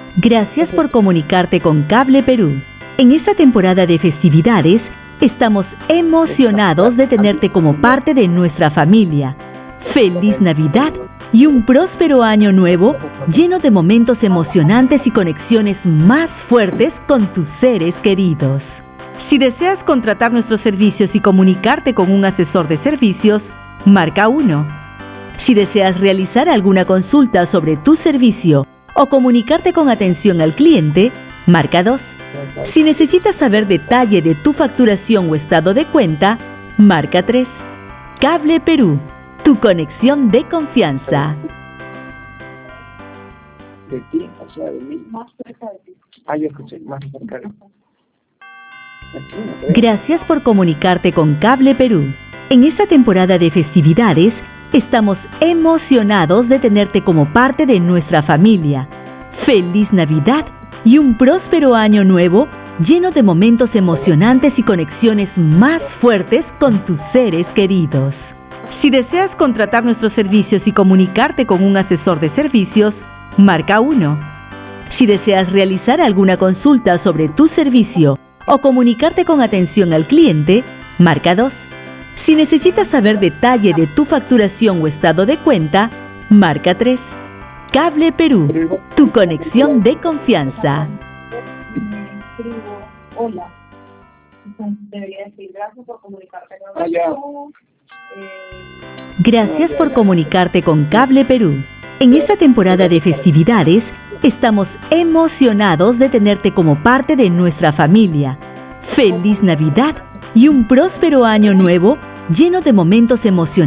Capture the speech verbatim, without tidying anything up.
Gracias por comunicarte con Cable Perú. En esta temporada de festividades, estamos emocionados de tenerte como parte de nuestra familia. ¡Feliz Navidad! Y un próspero año nuevo lleno de momentos emocionantes y conexiones más fuertes con tus seres queridos. Si deseas contratar nuestros servicios y comunicarte con un asesor de servicios, marca uno. Si deseas realizar alguna consulta sobre tu servicio o comunicarte con atención al cliente, marca dos. Si necesitas saber detalle de tu facturación o estado de cuenta, marca tres. Cable Perú, tu conexión de confianza. De ti, o sea, de mí. Más cerca de ti. Ah, yo escuché, más cerca. Gracias por comunicarte con Cable Perú. En esta temporada de festividades, estamos emocionados de tenerte como parte de nuestra familia. ¡Feliz Navidad! Y un próspero año nuevo lleno de momentos emocionantes y conexiones más fuertes con tus seres queridos. Si deseas contratar nuestros servicios y comunicarte con un asesor de servicios, marca uno. Si deseas realizar alguna consulta sobre tu servicio o comunicarte con atención al cliente, marca dos. Si necesitas saber detalle de tu facturación o estado de cuenta, marca tres. Cable Perú, tu conexión de confianza. Hola. Debería decir gracias por comunicarte con nosotros. Gracias por comunicarte con Cable Perú. En esta temporada de festividades, estamos emocionados de tenerte como parte de nuestra familia. ¡Feliz Navidad! Y un próspero año nuevo lleno de momentos emocionantes